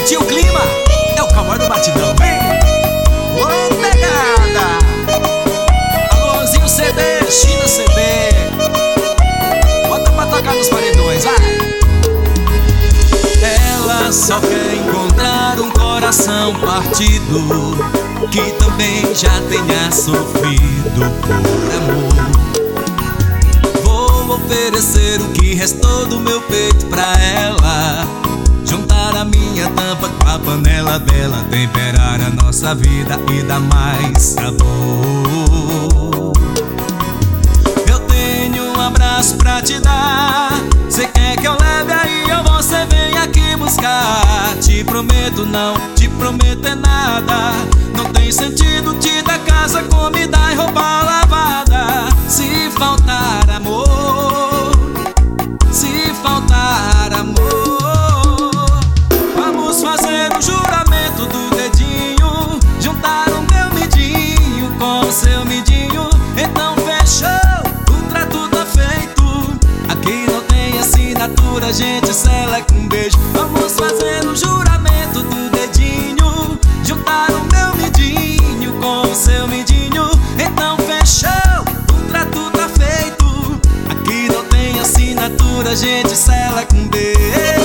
Sentiu o clima? É o cowboy do batidão, vem! Ô, pegada! Alôzinho CD, China CD. Bota pra tocar nos paredões, vai! Ela só quer encontrar um coração partido, que também já tenha sofrido por amor. Vou oferecer o que restou do meu peito pra ela, juntar a minha tampa com a panela dela, temperar a nossa vida e dar mais sabor. Eu tenho um abraço pra te dar, cê quer que eu leve aí ou você vem aqui buscar? Te prometo não, te prometo é nada, não tem sentido te dar casa, comida e roupa lavada. Se faltar amor, se faltar amor, vamos fazer um juramento do dedinho, juntar o meu midinho com o seu midinho. Então fechou, o trato tá feito, aqui não tem assinatura, a gente sela com um beijo. Vamos fazer um juramento do dedinho, juntar o meu midinho com o seu midinho. Então fechou, o trato tá feito, aqui não tem assinatura, a gente sela com um beijo.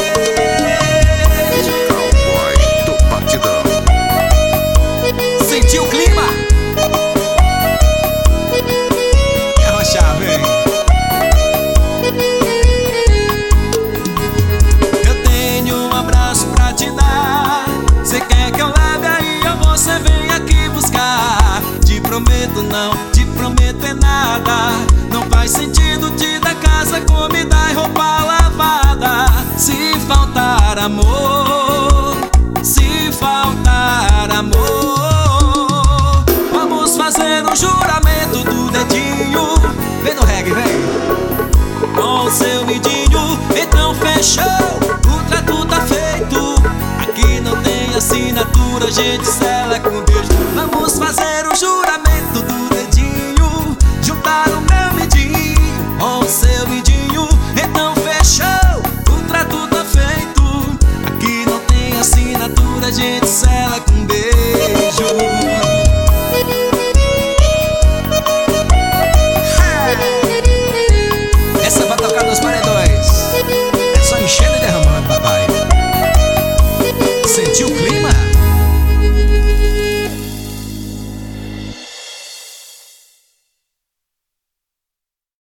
Cowboy do batidão. Sentiu o clima? Quer rochar, vem? Eu tenho um abraço pra te dar, cê quer que eu leve aí ou você vem aqui buscar? Te prometo não, te prometo é nada, não faz sentido te dar casa, comida e roupa lavada. Se faltar amor,